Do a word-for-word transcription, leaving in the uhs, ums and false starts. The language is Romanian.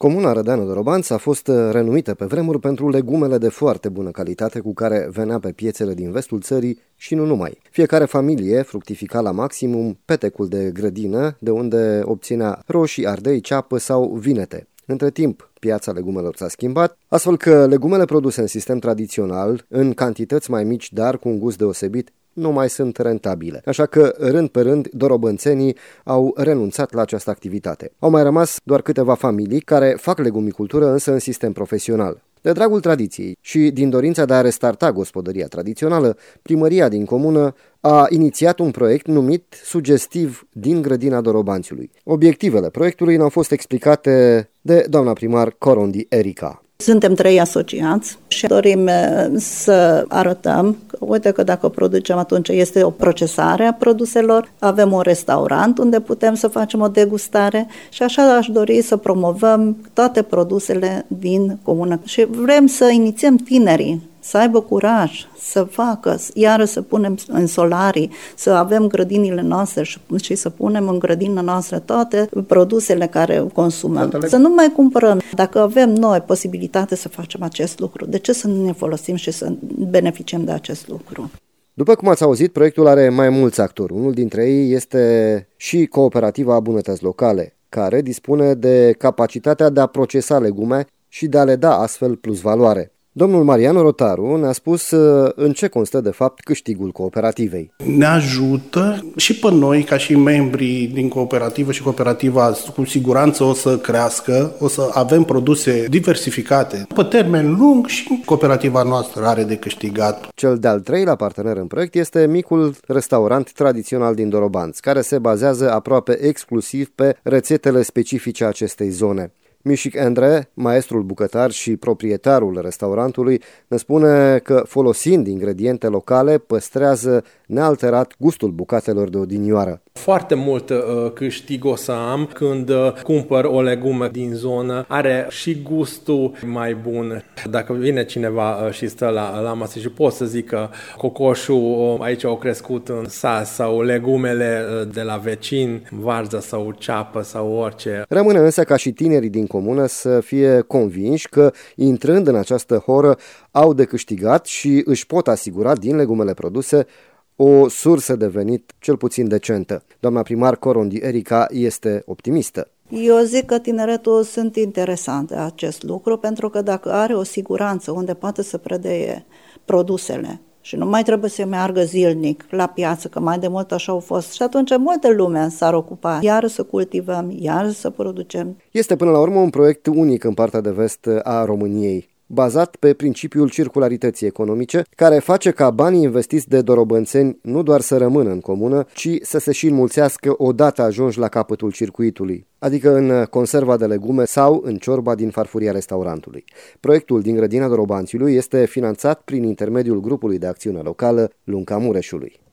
Comuna Rădeanu Dorobanți a fost renumită pe vremuri pentru legumele de foarte bună calitate cu care venea pe piețele din vestul țării și nu numai. Fiecare familie fructifica la maximum petecul de grădină, de unde obținea roșii, ardei, ceapă sau vinete. Între timp, piața legumelor s-a schimbat, astfel că legumele produse în sistem tradițional, în cantități mai mici, dar cu un gust deosebit, nu mai sunt rentabile. Așa că, rând pe rând, dorobânțenii au renunțat la această activitate. Au mai rămas doar câteva familii care fac legumicultură, însă în sistem profesional. De dragul tradiției și din dorința de a restarta gospodăria tradițională, primăria din comună a inițiat un proiect numit Sugestiv din grădina Dorobanțiului. Obiectivele proiectului ne-au fost explicate de doamna primar Corondi Erica. Suntem trei asociați și dorim să arătăm că, uite că dacă producem, atunci este o procesare a produselor, avem un restaurant unde putem să facem o degustare și așa aș dori să promovăm toate produsele din comună. Și vrem să inițiem tinerii să aibă curaj, să facă, iară să punem în solarii, să avem grădinile noastre și, și să punem în grădina noastră toate produsele care consumăm. Atale. Să nu mai cumpărăm. Dacă avem noi posibilitate să facem acest lucru, de ce să nu ne folosim și să beneficiem de acest lucru? După cum ați auzit, proiectul are mai mulți actori. Unul dintre ei este și Cooperativa Bunătăți Locale, care dispune de capacitatea de a procesa legume și de a le da astfel plus valoare. Domnul Marian Rotaru ne-a spus în ce constă de fapt câștigul cooperativei. Ne ajută și pe noi, ca și membrii din cooperativă, și cooperativa cu siguranță o să crească, o să avem produse diversificate pe termen lung și cooperativa noastră are de câștigat. Cel de-al treilea partener în proiect este micul restaurant tradițional din Dorobanți, care se bazează aproape exclusiv pe rețetele specifice acestei zone. Mișic Endre, maestrul bucătar și proprietarul restaurantului, ne spune că folosind ingrediente locale păstrează nealterat gustul bucatelor de odinioară. Foarte mult uh, câștig o să am când uh, cumpăr o legume din zonă, are și gustul mai bun. Dacă vine cineva uh, și stă la, la masă și pot să zic că cocoșul uh, aici au crescut în sat sau legumele uh, de la vecin, varză sau ceapă sau orice. Rămâne însă ca și tinerii din comună să fie convinși că, intrând în această horă, au de câștigat și își pot asigura din legumele produse o sursă de venit cel puțin decentă. Doamna primar Corondi Erica este optimistă. Eu zic că tineretul sunt interesant de acest lucru, pentru că dacă are o siguranță unde poate să predeie produsele și nu mai trebuie să meargă zilnic la piață, că mai de mult așa au fost. Și atunci multă lume s-ar ocupa, iar să cultivăm, iar să producem. Este până la urmă un proiect unic în partea de vest a României, bazat pe principiul circularității economice, care face ca banii investiți de dorobânțeni nu doar să rămână în comună, ci să se și înmulțească odată ajunși la capătul circuitului, adică în conserva de legume sau în ciorba din farfuria restaurantului. Proiectul din grădina Dorobanțiului este finanțat prin intermediul grupului de acțiune locală Lunca Mureșului.